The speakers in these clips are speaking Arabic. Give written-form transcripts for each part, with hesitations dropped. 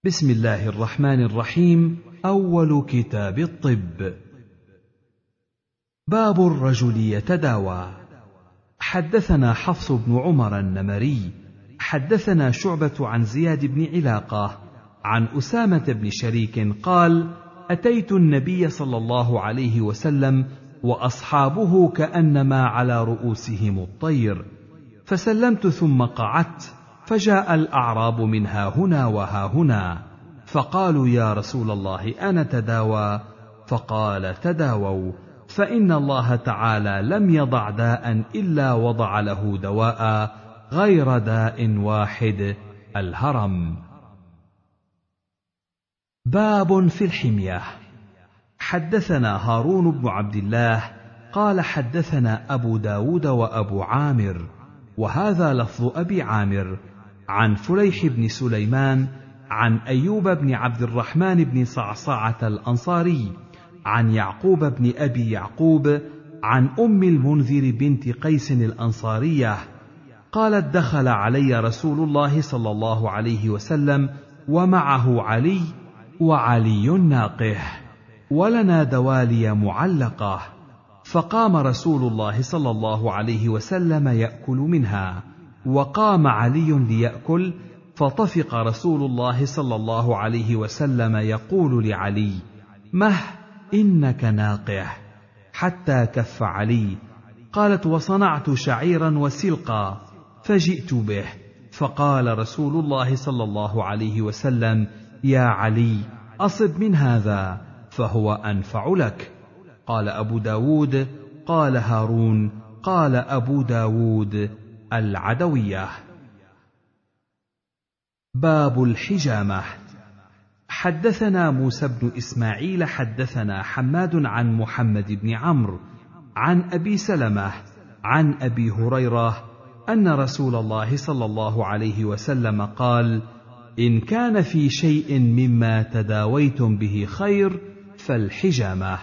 بسم الله الرحمن الرحيم. أول كتاب الطب. باب الرجل يتداوى. حدثنا حفص بن عمر النمري حدثنا شعبة عن زياد بن علاقة عن أسامة بن شريك قال: أتيت النبي صلى الله عليه وسلم وأصحابه كأنما على رؤوسهم الطير، فسلمت ثم قعدت، فجاء الأعراب من هاهنا وهاهنا، فقالوا: يا رسول الله أنا تداوى؟ فقال: تداووا، فإن الله تعالى لم يضع داء إلا وضع له دواء غير داء واحد: الهرم. باب في الحمية. حدثنا هارون بن عبد الله قال حدثنا أبو داود وأبو عامر، وهذا لفظ أبي عامر، عن فليح بن سليمان عن أيوب بن عبد الرحمن بن صعصعة الأنصاري عن يعقوب بن أبي يعقوب عن أم المنذر بنت قيس الأنصارية قالت: دخل علي رسول الله صلى الله عليه وسلم ومعه علي، وعلي ناقح، ولنا دوالي معلقة، فقام رسول الله صلى الله عليه وسلم يأكل منها، وقام علي ليأكل، فطفق رسول الله صلى الله عليه وسلم يقول لعلي: مه إنك ناقح، حتى كف علي. قالت: وصنعت شعيرا وسلقا فجئت به، فقال رسول الله صلى الله عليه وسلم: يا علي أصب من هذا فهو أنفع لك. قال أبو داود: قال هارون: قال أبو داود: العدوية. باب الحجامة. حدثنا موسى بن إسماعيل حدثنا حماد عن محمد بن عمرو عن أبي سلمة عن أبي هريرة أن رسول الله صلى الله عليه وسلم قال: إن كان في شيء مما تداويتم به خير فالحجامة.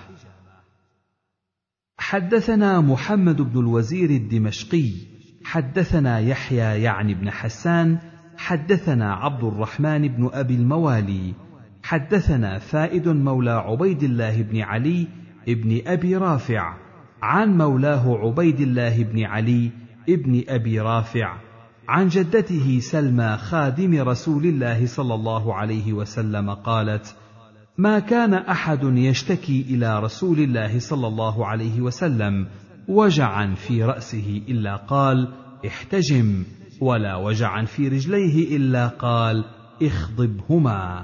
حدثنا محمد بن الوزير الدمشقي حدثنا يحيى يعني بن حسان حدثنا عبد الرحمن بن أبي الموالي حدثنا فائد مولى عبيد الله بن علي بن أبي رافع عن مولاه عبيد الله بن علي بن أبي رافع عن جدته سلمى خادم رسول الله صلى الله عليه وسلم قالت: ما كان أحد يشتكي إلى رسول الله صلى الله عليه وسلم وجعا في رأسه إلا قال: احتجم، ولا وجعا في رجليه إلا قال: اخضبهما.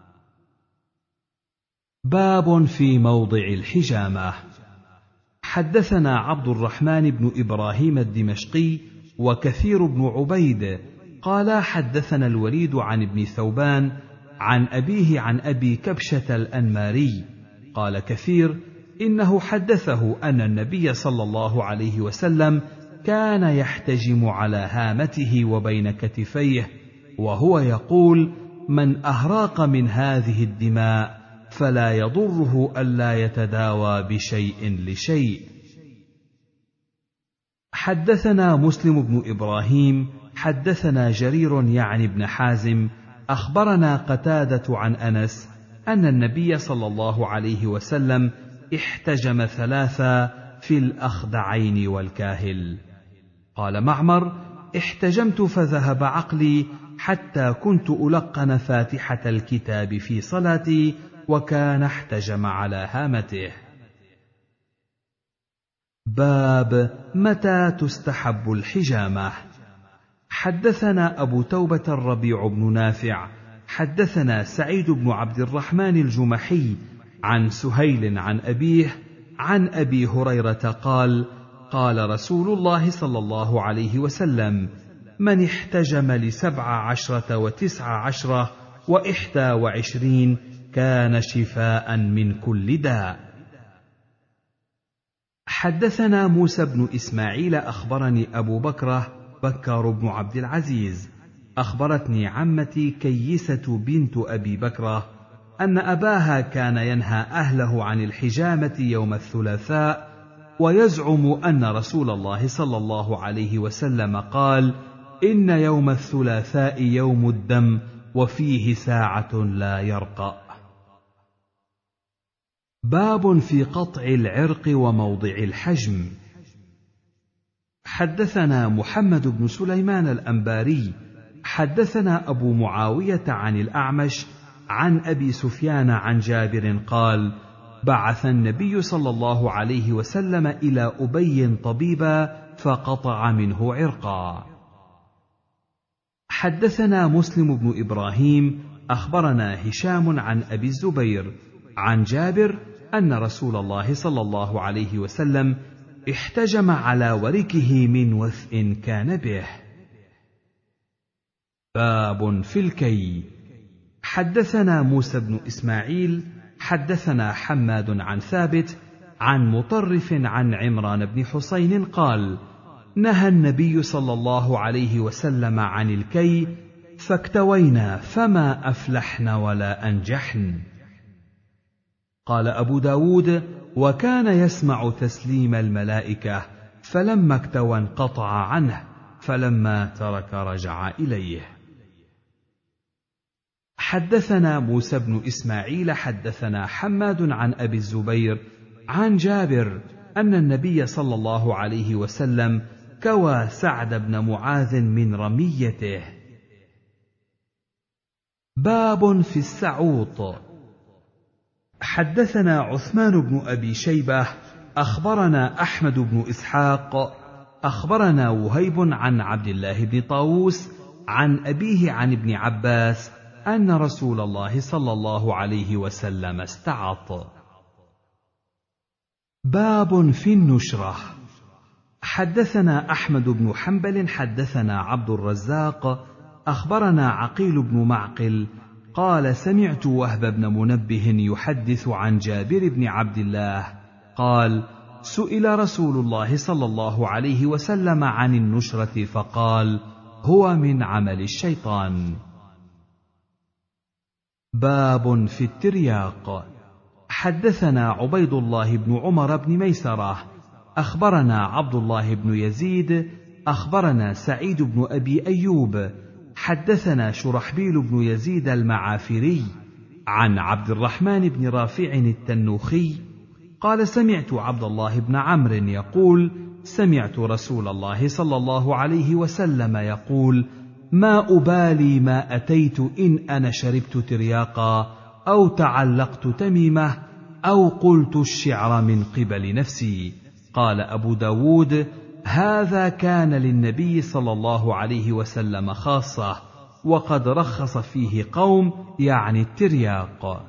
باب في موضع الحجامة. حدثنا عبد الرحمن بن إبراهيم الدمشقي وكثير بن عبيد قال حدثنا الوليد عن ابن ثوبان عن أبيه عن أبي كبشة الأنماري قال كثير: إنه حدثه أن النبي صلى الله عليه وسلم كان يحتجم على هامته وبين كتفيه، وهو يقول: من أهراق من هذه الدماء فلا يضره ألا يتداوى بشيء لشيء. حدثنا مسلم بن إبراهيم حدثنا جرير يعني بن حازم أخبرنا قتادة عن أنس أن النبي صلى الله عليه وسلم احتجم ثلاثا في الأخدعين والكاهل. قال معمر: احتجمت فذهب عقلي حتى كنت ألقن فاتحة الكتاب في صلاتي، وكان احتجم على هامته. باب متى تستحب الحجامة. حدثنا أبو توبة الربيع بن نافع حدثنا سعيد بن عبد الرحمن الجمحي عن سهيل عن أبيه عن أبي هريرة قال: قال رسول الله صلى الله عليه وسلم: من احتجم ل17 و19 و21 كان شفاء من كل داء. حدثنا موسى بن إسماعيل أخبرني أبو بكر بن عبد العزيز أخبرتني عمتي كيسة بنت أبي بكرة أن أباها كان ينهى أهله عن الحجامة يوم الثلاثاء، ويزعم أن رسول الله صلى الله عليه وسلم قال: إن يوم الثلاثاء يوم الدم، وفيه ساعة لا يرقأ. باب في قطع العرق وموضع الحجم. حدثنا محمد بن سليمان الأنباري حدثنا أبو معاوية عن الأعمش عن أبي سفيان عن جابر قال: بعث النبي صلى الله عليه وسلم إلى أبي طبيبا فقطع منه عرقا. حدثنا مسلم بن إبراهيم أخبرنا هشام عن أبي الزبير عن جابر أن رسول الله صلى الله عليه وسلم احتجم على وركه من وثء كان به. باب في الكي. حدثنا موسى بن إسماعيل حدثنا حماد عن ثابت عن مطرف عن عمران بن حسين قال: نهى النبي صلى الله عليه وسلم عن الكي فاكتوينا فما أفلحن ولا أنجحن. قال أبو داود: وكان يسمع تسليم الملائكة فلما اكتوى انقطع عنه فلما ترك رجع إليه. حدثنا موسى بن إسماعيل حدثنا حماد عن أبي الزبير عن جابر أن النبي صلى الله عليه وسلم كوى سعد بن معاذ من رميته. باب في السعوط. حدثنا عثمان بن أبي شيبة أخبرنا أحمد بن إسحاق أخبرنا وهيب عن عبد الله بن طاووس عن أبيه عن ابن عباس أن رسول الله صلى الله عليه وسلم استعط. باب في النشرة. حدثنا أحمد بن حنبل حدثنا عبد الرزاق أخبرنا عقيل بن معقل قال: سمعت وهب بن منبه يحدث عن جابر بن عبد الله قال: سئل رسول الله صلى الله عليه وسلم عن النشرة فقال: هو من عمل الشيطان. باب في الترياق. حدثنا عبيد الله بن عمر بن ميسرة أخبرنا عبد الله بن يزيد أخبرنا سعيد بن أبي أيوب حدثنا شرحبيل بن يزيد المعافري عن عبد الرحمن بن رافع التنوخي قال: سمعت عبد الله بن عمرو يقول: سمعت رسول الله صلى الله عليه وسلم يقول: ما أبالي ما أتيت إن أنا شربت ترياقا أو تعلقت تميمة أو قلت الشعر من قبل نفسي. قال أبو داود: هذا كان للنبي صلى الله عليه وسلم خاصة، وقد رخص فيه قوم يعني الترياق.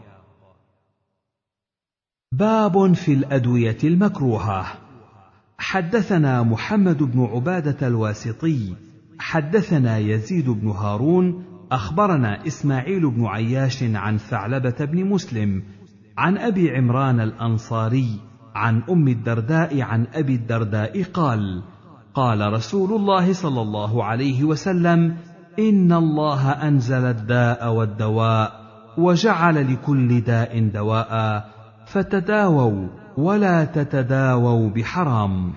باب في الأدوية المكروهة. حدثنا محمد بن عبادة الواسطي حدثنا يزيد بن هارون أخبرنا إسماعيل بن عياش عن ثعلبة بن مسلم عن أبي عمران الأنصاري عن أم الدرداء عن أبي الدرداء قال: قال رسول الله صلى الله عليه وسلم: إن الله أنزل الداء والدواء وجعل لكل داء دواء، فتداووا ولا تتداووا بحرام.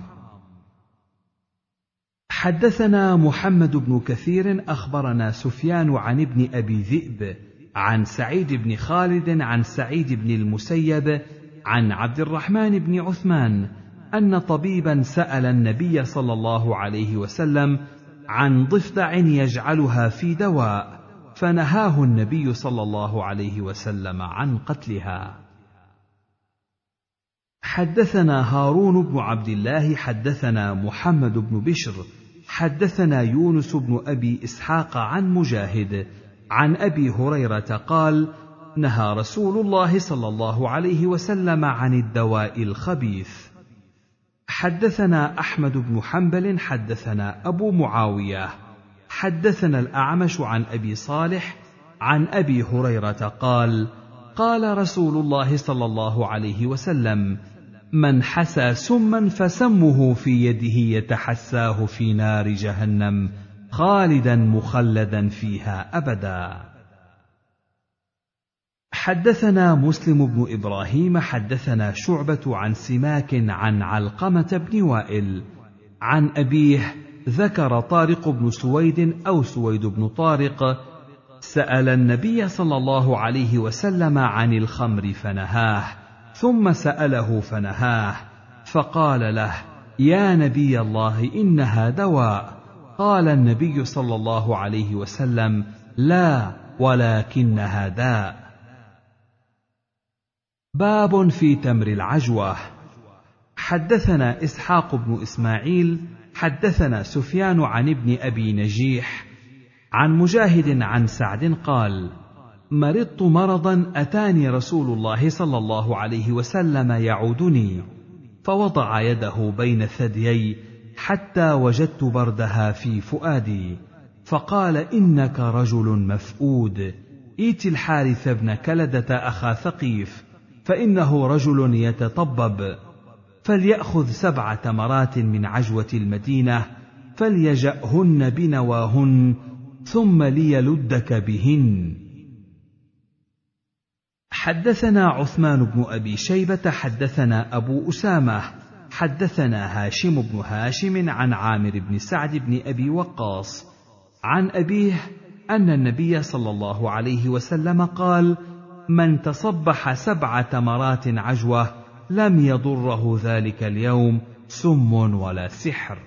حدثنا محمد بن كثير أخبرنا سفيان عن ابن أبي ذئب عن سعيد بن خالد عن سعيد بن المسيب عن عبد الرحمن بن عثمان أن طبيبا سأل النبي صلى الله عليه وسلم عن ضفدع يجعلها في دواء، فنهاه النبي صلى الله عليه وسلم عن قتلها. حدثنا هارون بن عبد الله حدثنا محمد بن بشر حدثنا يونس بن أبي إسحاق عن مجاهد عن أبي هريرة قال: نهى رسول الله صلى الله عليه وسلم عن الدواء الخبيث. حدثنا أحمد بن حنبل حدثنا أبو معاوية حدثنا الأعمش عن أبي صالح عن أبي هريرة قال: قال رسول الله صلى الله عليه وسلم: من حسى سما فسمه في يده يتحساه في نار جهنم خالدا مخلدا فيها أبدا. حدثنا مسلم بن إبراهيم حدثنا شعبة عن سماك عن علقمة بن وائل عن أبيه ذكر طارق بن سويد أو سويد بن طارق سأل النبي صلى الله عليه وسلم عن الخمر فنهاه، ثم سأله فنهاه، فقال له: يا نبي الله إنها دواء. قال النبي صلى الله عليه وسلم: لا، ولكنها داء. باب في تمر العجوة. حدثنا إسحاق بن إسماعيل حدثنا سفيان عن ابن أبي نجيح عن مجاهد عن سعد قال: مرضت مرضا أتاني رسول الله صلى الله عليه وسلم يعودني، فوضع يده بين ثديي حتى وجدت بردها في فؤادي، فقال: إنك رجل مفؤود، ائت الحارث بن كلدة أخا ثقيف، فإنه رجل يتطبب، فليأخذ 7 تمرات من عجوة المدينة، فليجأهن بنواهن، ثم ليلدك بهن. حدثنا عثمان بن أبي شيبة حدثنا أبو أسامة حدثنا هاشم بن هاشم عن عامر بن سعد بن أبي وقاص عن أبيه أن النبي صلى الله عليه وسلم قال: من تصبح 7 تمرات عجوة لم يضره ذلك اليوم سم ولا سحر.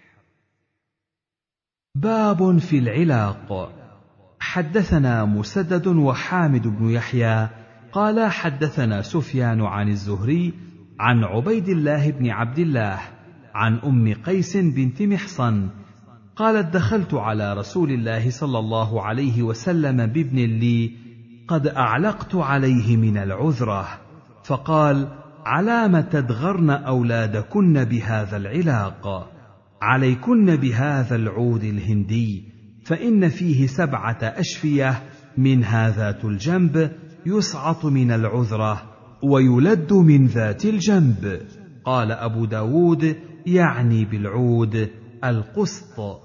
باب في العلاق. حدثنا مسدد وحامد بن يحيى قال حدثنا سفيان عن الزهري عن عبيد الله بن عبد الله عن أم قيس بنت محصن قالت: دخلت على رسول الله صلى الله عليه وسلم بابن لي قد أعلقت عليه من العذرة، فقال: علام تدغرن أولادكن بهذا العلاق؟ عليكن بهذا العود الهندي، فإن فيه 7 أشفية، منها ذات الجنب يسعط من العذرة ويلد من ذات الجنب. قال أبو داود: يعني بالعود القسط.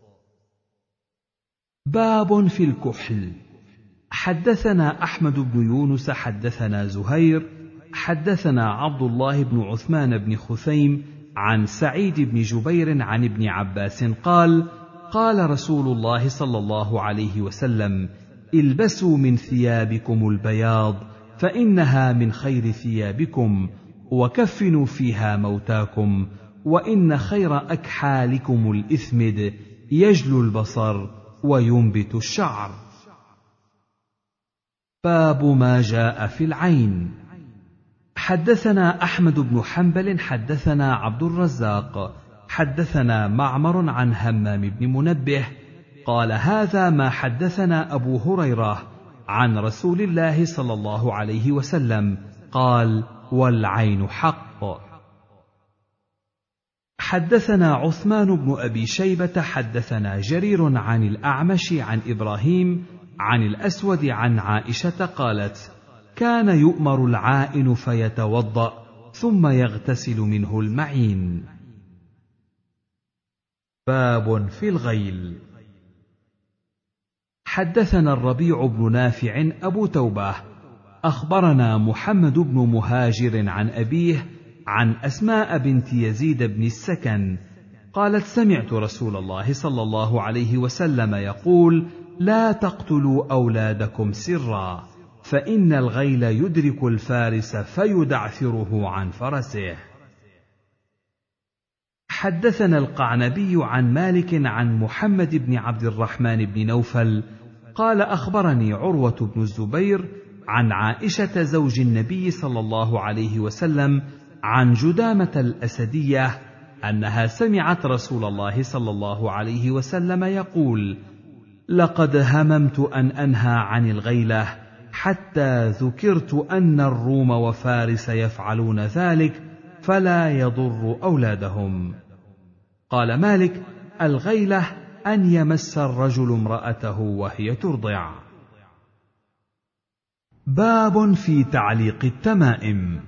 باب في الكحل. حدثنا أحمد بن يونس حدثنا زهير حدثنا عبد الله بن عثمان بن خثيم عن سعيد بن جبير عن ابن عباس قال: قال رسول الله صلى الله عليه وسلم: البسوا من ثيابكم البياض، فإنها من خير ثيابكم، وكفنوا فيها موتاكم، وإن خير أكحالكم الإثمد، يجلو البصر وينبت الشعر. باب ما جاء في العين. حدثنا أحمد بن حنبل حدثنا عبد الرزاق حدثنا معمر عن همام بن منبه قال: هذا ما حدثنا أبو هريرة عن رسول الله صلى الله عليه وسلم قال: والعين حق. حدثنا عثمان بن أبي شيبة حدثنا جرير عن الأعمش عن إبراهيم عن الأسود عن عائشة قالت: كان يؤمر العائن فيتوضأ ثم يغتسل منه المعين. باب في الغيل. حدثنا الربيع بن نافع أبو توبة أخبرنا محمد بن مهاجر عن أبيه عن أسماء بنت يزيد بن السكن قالت: سمعت رسول الله صلى الله عليه وسلم يقول: لا تقتلوا أولادكم سرا، فإن الغيل يدرك الفارس فيدعثره عن فرسه. حدثنا القعنبي عن مالك عن محمد بن عبد الرحمن بن نوفل قال: أخبرني عروة بن الزبير عن عائشة زوج النبي صلى الله عليه وسلم عن جدامة الأسدية أنها سمعت رسول الله صلى الله عليه وسلم يقول: لقد هممت أن أنهى عن الغيلة حتى ذكرت أن الروم وفارس يفعلون ذلك فلا يضر أولادهم. قال مالك: الغيلة أن يمس الرجل امرأته وهي ترضع. باب في تعليق التمائم.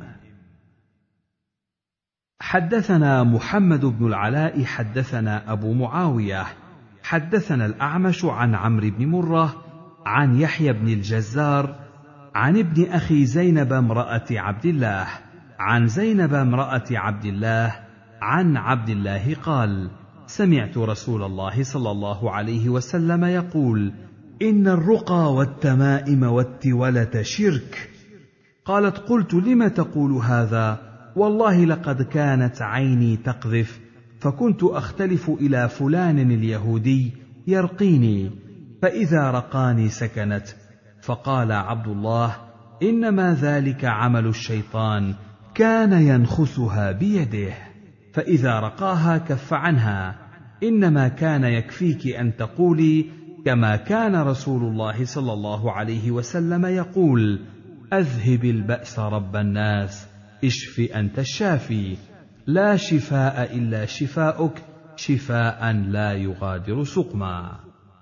حدثنا محمد بن العلاء حدثنا أبو معاوية حدثنا الأعمش عن عمرو بن مرة عن يحيى بن الجزار عن ابن أخي زينب امرأة عبد الله عن زينب امرأة عبد الله عن عبد الله قال: سمعت رسول الله صلى الله عليه وسلم يقول: إن الرقى والتمائم والتولة شرك. قالت: قلت: لم تقول هذا؟ والله لقد كانت عيني تقذف، فكنت أختلف إلى فلان اليهودي يرقيني، فإذا رقاني سكنت. فقال عبد الله: إنما ذلك عمل الشيطان، كان ينخسها بيده، فإذا رقاها كف عنها. إنما كان يكفيك أن تقولي كما كان رسول الله صلى الله عليه وسلم يقول: أذهب البأس رب الناس، اشف أنت الشافي، لا شفاء إلا شفاؤك، شفاء لا يغادر سقما.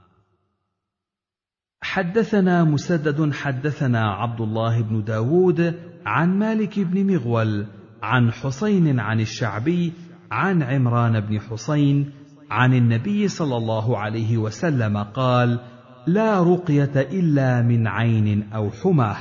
حدثنا مسدد حدثنا عبد الله بن داود عن مالك بن مغول عن حسين عن الشعبي عن عمران بن حسين عن النبي صلى الله عليه وسلم قال: لا رقية إلا من عين أو حمى.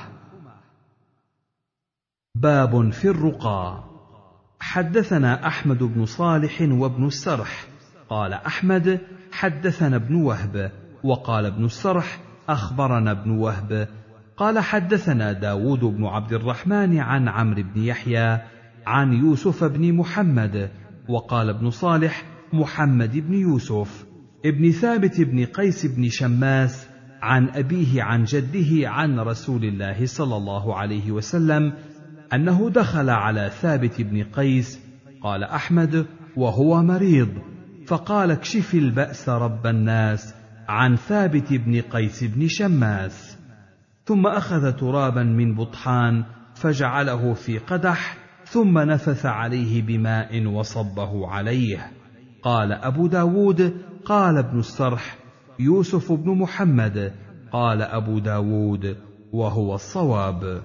باب في الرقى. حدثنا أحمد بن صالح وابن السرح. قال أحمد: حدثنا ابن وهب. وقال ابن السرح: أخبرنا ابن وهب. قال: حدثنا داود بن عبد الرحمن عن عمرو بن يحيى عن يوسف بن محمد. وقال ابن صالح: محمد بن يوسف ابن ثابت بن قيس بن شماس عن أبيه عن جده عن رسول الله صلى الله عليه وسلم أنه دخل على ثابت بن قيس. قال أحمد: وهو مريض، فقال: اكشف البأس رب الناس عن ثابت بن قيس بن شماس. ثم أخذ ترابا من بطحان فجعله في قدح، ثم نفث عليه بماء وصبه عليه. قال أبو داود: قال ابن السرح: يوسف بن محمد. قال أبو داود: وهو الصواب.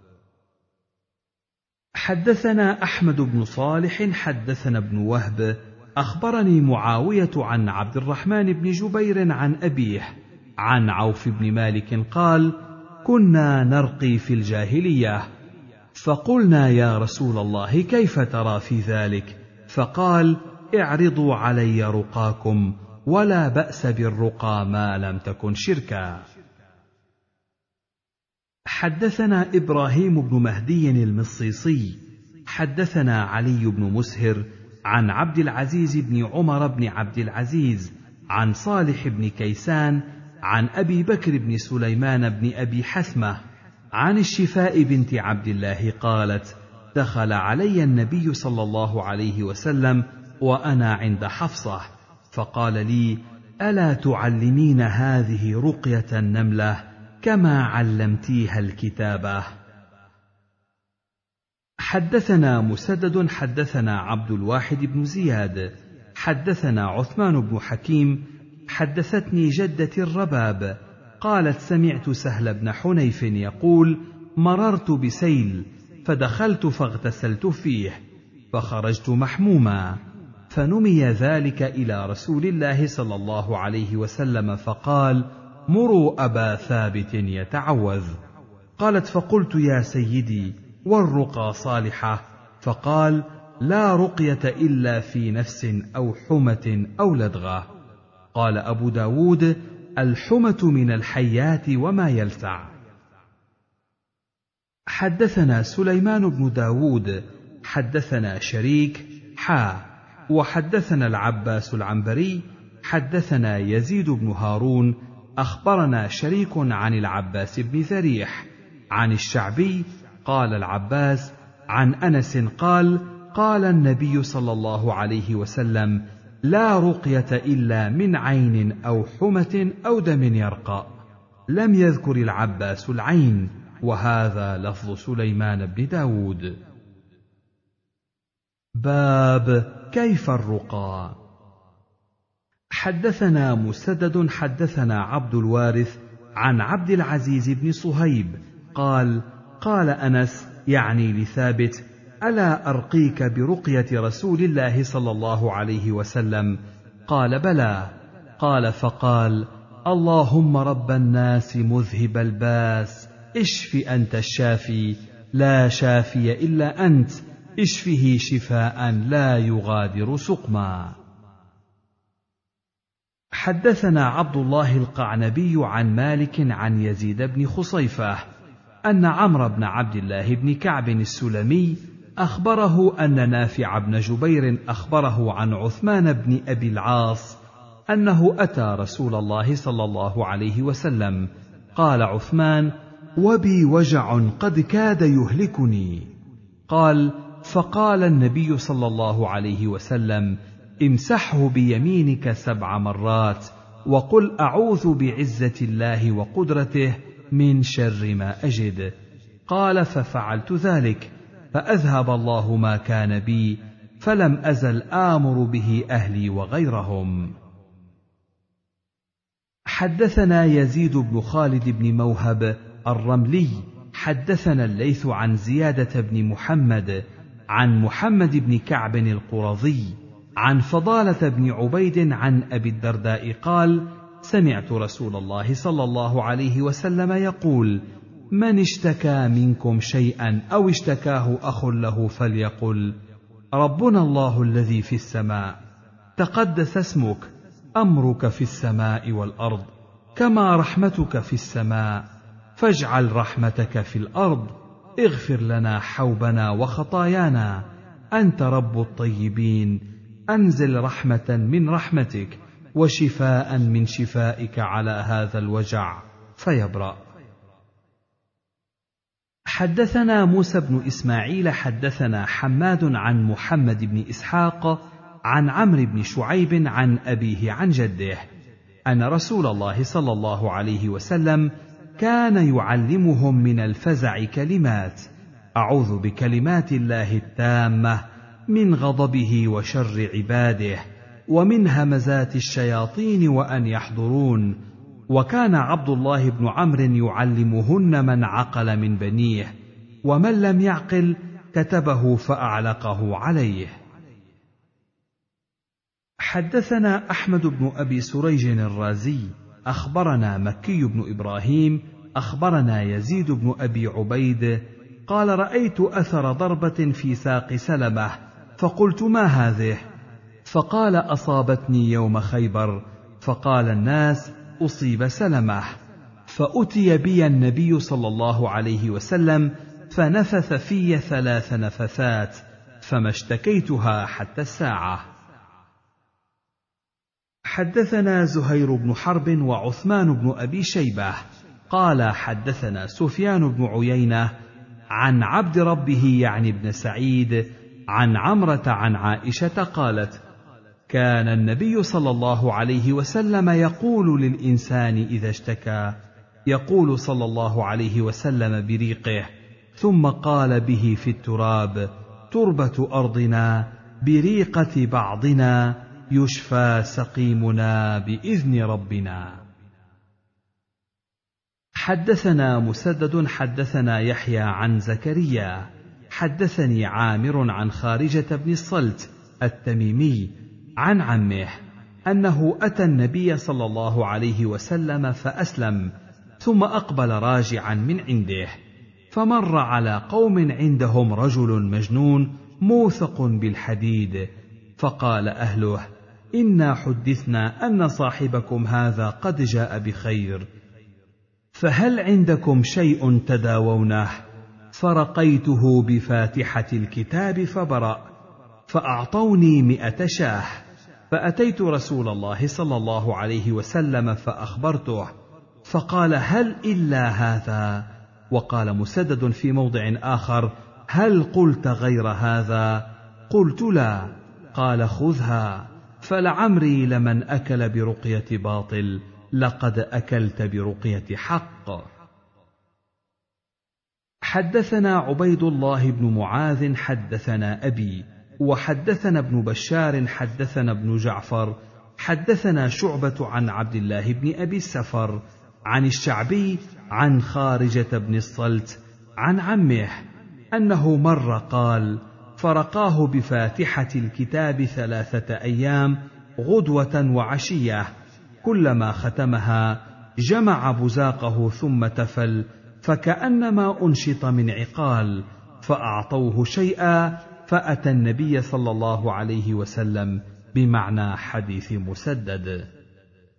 حدثنا أحمد بن صالح حدثنا ابن وهب أخبرني معاوية عن عبد الرحمن بن جبير عن أبيه عن عوف بن مالك قال: كنا نرقي في الجاهلية، فقلنا: يا رسول الله، كيف ترى في ذلك؟ فقال: اعرضوا علي رقاكم، ولا بأس بالرقى ما لم تكن شركا. حدثنا إبراهيم بن مهدي المصيصي حدثنا علي بن مسهر عن عبد العزيز بن عمر بن عبد العزيز عن صالح بن كيسان عن أبي بكر بن سليمان بن أبي حثمة عن الشفاء بنت عبد الله قالت: دخل علي النبي صلى الله عليه وسلم وأنا عند حفصة، فقال لي: ألا تعلمين هذه رقية النملة كما علمتيها الكتابة؟ حدثنا مسدد حدثنا عبد الواحد بن زياد حدثنا عثمان بن حكيم حدثتني جدتي الرباب قالت: سمعت سهل بن حنيف يقول: مررت بسيل فدخلت فاغتسلت فيه، فخرجت محموما، فنمي ذلك إلى رسول الله صلى الله عليه وسلم فقال: مروا أبا ثابت يتعوذ. قالت: فقلت: يا سيدي، والرقى صالحة؟ فقال: لا رقية إلا في نفس أو حمة أو لدغة. قال أبو داود: الحمة من الحيات وما يلسع. حدثنا سليمان بن داود حدثنا شريك وحدثنا العباس العنبري حدثنا يزيد بن هارون أخبرنا شريك عن العباس بن ذريح عن الشعبي قال العباس عن أنس قال: قال النبي صلى الله عليه وسلم: لا رقية إلا من عين أو حمة أو دم يرقى. لم يذكر العباس العين، وهذا لفظ سليمان بن داود. باب كيف الرقى. حدثنا مسدد حدثنا عبد الوارث عن عبد العزيز بن صهيب قال: قال أنس يعني لثابت: ألا أرقيك برقية رسول الله صلى الله عليه وسلم؟ قال: بلى. قال: فقال: اللهم رب الناس مذهب الباس، اشف أنت الشافي، لا شافي إلا أنت، اشفه شفاء لا يغادر سقما. حدثنا عبد الله القعنبي عن مالك عن يزيد بن خصيفة أن عمرو بن عبد الله بن كعب السلمي أخبره أن نافع بن جبير أخبره عن عثمان بن أبي العاص أنه أتى رسول الله صلى الله عليه وسلم. قال عثمان: وبي وجع قد كاد يهلكني. قال: فقال النبي صلى الله عليه وسلم: امسحه بيمينك 7 مرات وقل أعوذ بعزة الله وقدرته من شر ما أجد. قال: ففعلت ذلك فأذهب الله ما كان بي فلم أزل آمر به أهلي وغيرهم. حدثنا يزيد بن خالد بن موهب الرملي حدثنا الليث عن زيادة بن محمد عن محمد بن كعب القرظي عن فضالة بن عبيد عن أبي الدرداء قال: سمعت رسول الله صلى الله عليه وسلم يقول: من اشتكى منكم شيئا أو اشتكاه أخ له فليقل: ربنا الله الذي في السماء، تقدس اسمك، أمرك في السماء والأرض، كما رحمتك في السماء، فاجعل رحمتك في الأرض، اغفر لنا حوبنا وخطايانا، أنت رب الطيبين، أنزل رحمة من رحمتك وشفاء من شفائك على هذا الوجع فيبرأ. حدثنا موسى بن إسماعيل حدثنا حماد عن محمد بن إسحاق عن عمرو بن شعيب عن أبيه عن جده أن رسول الله صلى الله عليه وسلم كان يعلمهم من الفزع كلمات: أعوذ بكلمات الله التامة من غضبه وشر عباده ومن همزات الشياطين وأن يحضرون. وكان عبد الله بن عمرو يعلمهن من عقل من بنيه، ومن لم يعقل كتبه فأعلقه عليه. حدثنا أحمد بن أبي سريج الرازي أخبرنا مكي بن إبراهيم أخبرنا يزيد بن أبي عبيد قال: رأيت أثر ضربة في ساق سلمة فقلت: ما هذه؟ فقال: أصابتني يوم خيبر. فقال الناس: أصيب سلمة. فأتي بي النبي صلى الله عليه وسلم فنفث في 3 نفثات فما اشتكيتها حتى الساعة. حدثنا زهير بن حرب وعثمان بن أبي شيبة قال: حدثنا سفيان بن عيينة عن عبد ربه يعني بن سعيد عن عمرة عن عائشة قالت: كان النبي صلى الله عليه وسلم يقول للإنسان إذا اشتكى، يقول صلى الله عليه وسلم بريقه، ثم قال به في التراب: تربة أرضنا بريقة بعضنا يشفى سقيمنا بإذن ربنا. حدثنا مسدد حدثنا يحيى عن زكريا حدثني عامر عن خارجة بن الصلت التميمي عن عمه أنه أتى النبي صلى الله عليه وسلم فأسلم، ثم أقبل راجعا من عنده، فمر على قوم عندهم رجل مجنون موثق بالحديد، فقال أهله: إنا حدثنا أن صاحبكم هذا قد جاء بخير، فهل عندكم شيء تداوونه؟ فرقيته بفاتحة الكتاب فبرأ، فأعطوني 100 شاه، فأتيت رسول الله صلى الله عليه وسلم فأخبرته، فقال: هل إلا هذا؟ وقال مسدد في موضع آخر: هل قلت غير هذا؟ قلت: لا. قال: خذها، فلعمري لمن أكل برقية باطل لقد أكلت برقية حق. حدثنا عبيد الله بن معاذ حدثنا أبي، وحدثنا ابن بشار حدثنا ابن جعفر حدثنا شعبة عن عبد الله بن أبي السفر عن الشعبي عن خارجة بن الصلت عن عمه أنه مر قال: فرقاه بفاتحة الكتاب 3 أيام غدوة وعشية، كلما ختمها جمع بزاقه ثم تفل، فكأنما أنشط من عقال، فأعطوه شيئا، فأتى النبي صلى الله عليه وسلم بمعنى حديث مسدد.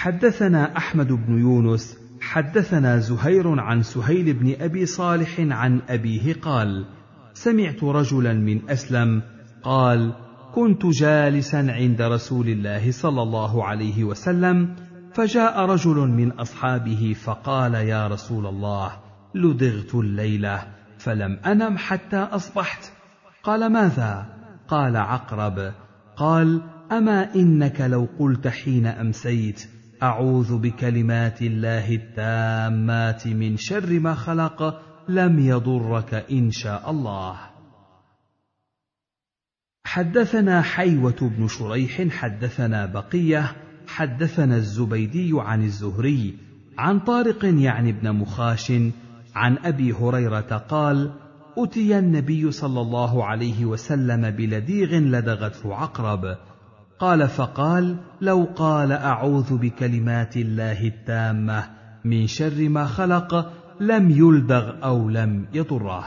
حدثنا أحمد بن يونس حدثنا زهير عن سهيل بن أبي صالح عن أبيه قال: سمعت رجلا من أسلم قال: كنت جالسا عند رسول الله صلى الله عليه وسلم، فجاء رجل من أصحابه فقال: يا رسول الله، لدغت الليلة فلم أنم حتى أصبحت. قال: ماذا؟ قال: عقرب. قال: أما إنك لو قلت حين أمسيت: أعوذ بكلمات الله التامات من شر ما خلق، لم يضرك إن شاء الله. حدثنا حيوة بن شريح حدثنا بقية حدثنا الزبيدي عن الزهري عن طارق يعني ابن مخاش عن أبي هريرة قال: أتي النبي صلى الله عليه وسلم بلديغ لدغته عقرب. قال: فقال: لو قال أعوذ بكلمات الله التامة من شر ما خلق لم يلدغ أو لم يضره.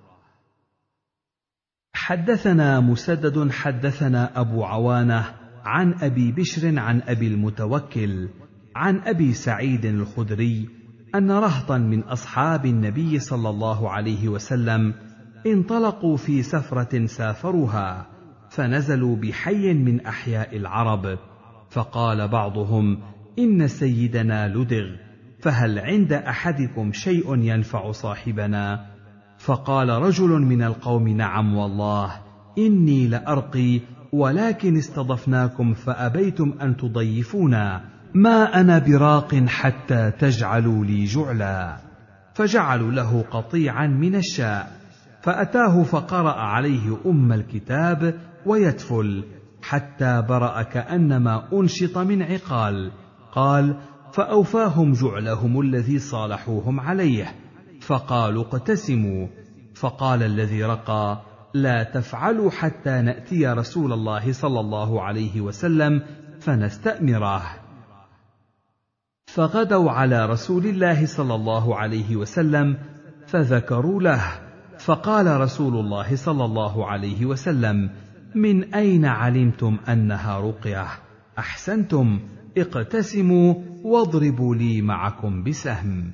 حدثنا مسدد حدثنا أبو عوانة عن أبي بشر عن أبي المتوكل عن أبي سعيد الخدري أن رهطا من أصحاب النبي صلى الله عليه وسلم انطلقوا في سفرة سافروها، فنزلوا بحي من أحياء العرب، فقال بعضهم: إن سيدنا لدغ، فهل عند أحدكم شيء ينفع صاحبنا؟ فقال رجل من القوم: نعم والله، إني لأرقي، ولكن استضفناكم فأبيتم أن تضيفونا، ما أنا براق حتى تجعلوا لي جعلا. فجعلوا له قطيعا من الشاء، فأتاه فقرأ عليه أم الكتاب ويتفل حتى برأ كأنما أنشط من عقال. قال: فأوفاهم جعلهم الذي صالحوهم عليه، فقالوا: اقتسموا. فقال الذي رقى: لا تفعلوا حتى نأتي رسول الله صلى الله عليه وسلم فنستأمره. فغدوا على رسول الله صلى الله عليه وسلم فذكروا له، فقال رسول الله صلى الله عليه وسلم: من أين علمتم أنها رقية؟ أحسنتم، اقتسموا واضربوا لي معكم بسهم.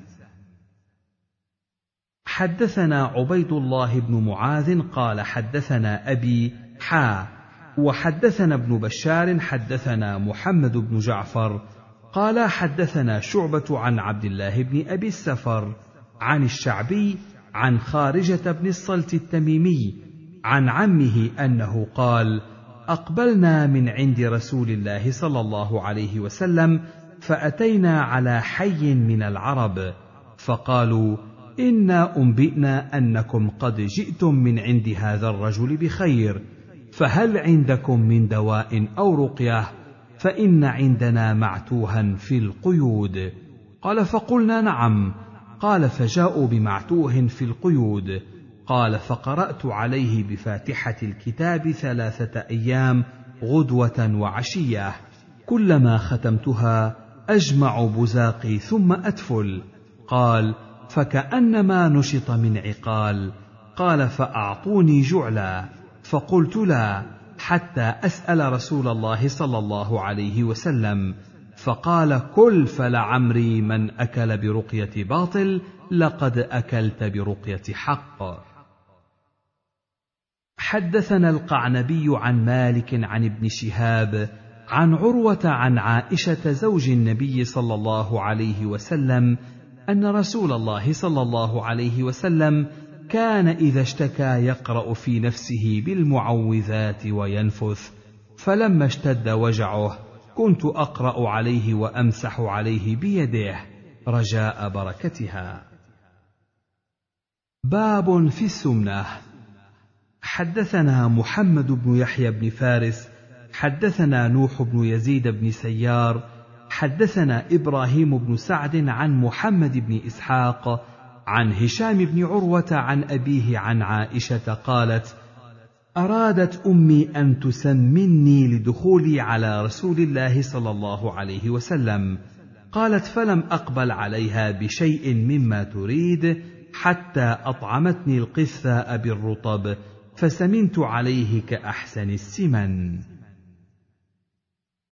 حدثنا عبيد الله بن معاذ قال: حدثنا أبي وحدثنا ابن بشار حدثنا محمد بن جعفر قال: حدثنا شعبة عن عبد الله بن أبي السفر عن الشعبي عن خارجة بن الصلت التميمي عن عمه أنه قال: أقبلنا من عند رسول الله صلى الله عليه وسلم، فأتينا على حي من العرب، فقالوا: إنا أنبئنا أنكم قد جئتم من عند هذا الرجل بخير، فهل عندكم من دواء أو رقية؟ فإن عندنا معتوها في القيود. قال: فقلنا: نعم. قال: فجاءوا بمعتوه في القيود. قال: فقرأت عليه بفاتحة الكتاب 3 أيام غدوة وعشية، كلما ختمتها أجمع بزاقي ثم أتفل. قال: فكأنما نشط من عقال. قال: فأعطوني جعلا، فقلت: لا، حتى أسأل رسول الله صلى الله عليه وسلم، فقال: كل، فلعمري من أكل برقية باطل لقد أكلت برقية حق. حدثنا القعنبي عن مالك عن ابن شهاب عن عروة عن عائشة زوج النبي صلى الله عليه وسلم أن رسول الله صلى الله عليه وسلم كان إذا اشتكى يقرأ في نفسه بالمعوذات وينفث، فلما اشتد وجعه كنت أقرأ عليه وأمسح عليه بيده رجاء بركتها. باب في السمنة. حدثنا محمد بن يحيى بن فارس حدثنا نوح بن يزيد بن سيار حدثنا إبراهيم بن سعد عن محمد بن إسحاق عن هشام بن عروة عن أبيه عن عائشة قالت: أرادت أمي أن تسمني لدخولي على رسول الله صلى الله عليه وسلم، قالت: فلم أقبل عليها بشيء مما تريد حتى أطعمتني القثاء بالرطب، فسمنت عليه كأحسن السمن.